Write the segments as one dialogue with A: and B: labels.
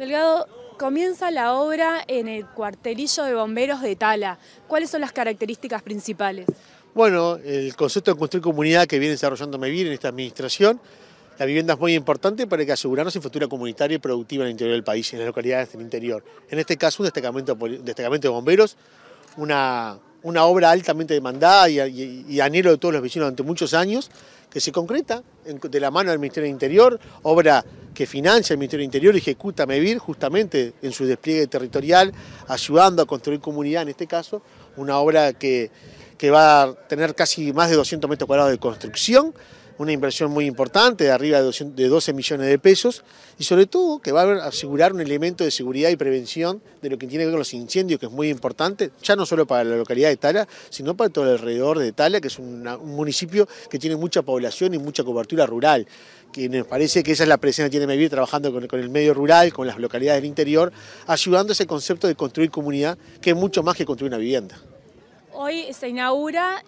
A: Delgado, comienza la obra en el cuartelillo de bomberos de Tala. ¿Cuáles son las características principales?
B: Bueno, el concepto de construir comunidad que viene desarrollando MEVIR en esta administración, la vivienda es muy importante para que asegurarnos infraestructura comunitaria y productiva en el interior del país, en las localidades del interior. En este caso, un destacamento de bomberos, una obra altamente demandada y anhelo de todos los vecinos durante muchos años, que se concreta de la mano del Ministerio del Interior, obra que financia el Ministerio del Interior y ejecuta MEVIR justamente en su despliegue territorial, ayudando a construir comunidad, en este caso, una obra que va a tener casi más de 200 metros cuadrados de construcción, una inversión muy importante, de arriba de 12 millones de pesos, y sobre todo que va a asegurar un elemento de seguridad y prevención de lo que tiene que ver con los incendios, que es muy importante, ya no solo para la localidad de Tala, sino para todo el alrededor de Tala, que es un municipio que tiene mucha población y mucha cobertura rural, que me parece que esa es la presencia que tiene MEVIR trabajando con el medio rural, con las localidades del interior, ayudando a ese concepto de construir comunidad, que es mucho más que construir una vivienda.
A: Hoy se inaugura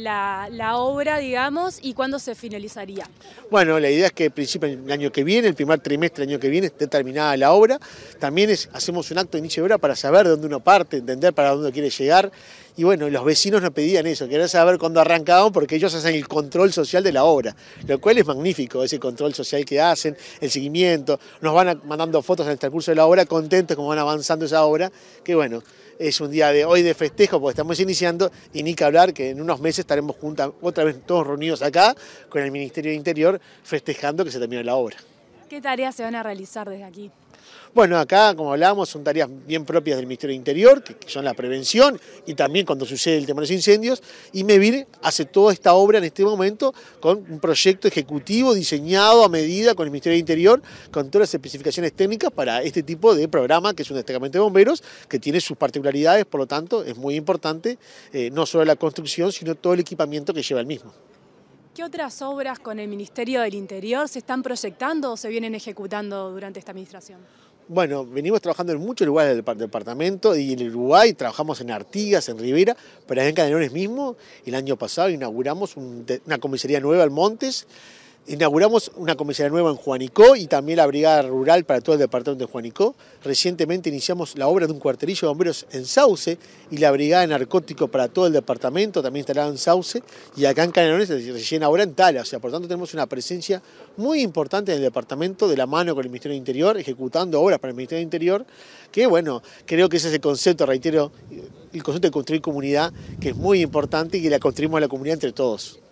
A: la obra, digamos, ¿y cuándo se finalizaría?
B: Bueno, la idea es que a principios del año que viene, el primer trimestre del año que viene, esté terminada la obra. También hacemos un acto de inicio de obra para saber de dónde uno parte, entender para dónde quiere llegar. Y bueno, los vecinos nos pedían eso, querían saber cuándo arrancaban porque ellos hacen el control social de la obra, lo cual es magnífico, ese control social que hacen, el seguimiento, nos van mandando fotos en el transcurso de la obra, contentos como van avanzando esa obra, que bueno, es un día de hoy de festejo porque estamos iniciando y ni que hablar que en unos meses estaremos juntos, otra vez todos reunidos acá con el Ministerio de Interior festejando que se termine la obra.
A: ¿Qué tareas se van a realizar desde aquí?
B: Bueno, acá, como hablábamos, son tareas bien propias del Ministerio de Interior, que son la prevención y también cuando sucede el tema de los incendios, y MEVIR hace toda esta obra en este momento con un proyecto ejecutivo diseñado a medida con el Ministerio de Interior, con todas las especificaciones técnicas para este tipo de programa, que es un destacamento de bomberos, que tiene sus particularidades, por lo tanto, es muy importante no solo la construcción, sino todo el equipamiento que lleva el mismo.
A: ¿Qué otras obras con el Ministerio del Interior se están proyectando o se vienen ejecutando durante esta administración?
B: Bueno, venimos trabajando en muchos lugares del departamento y en el Uruguay trabajamos en Artigas, en Rivera, pero en Canelones mismo, el año pasado inauguramos una comisaría nueva en Montes, inauguramos una comisaría nueva en Juanicó y también la brigada rural para todo el departamento de Juanicó. Recientemente iniciamos la obra de un cuartelillo de bomberos en Sauce y la brigada de narcóticos para todo el departamento, también instalada en Sauce, y acá en Canelones se llena ahora en Tala. O sea, por tanto tenemos una presencia muy importante en el departamento de la mano con el Ministerio del Interior, ejecutando obras para el Ministerio del Interior, que bueno, creo que ese es el concepto, reitero, el concepto de construir comunidad, que es muy importante y que la construimos a la comunidad entre todos.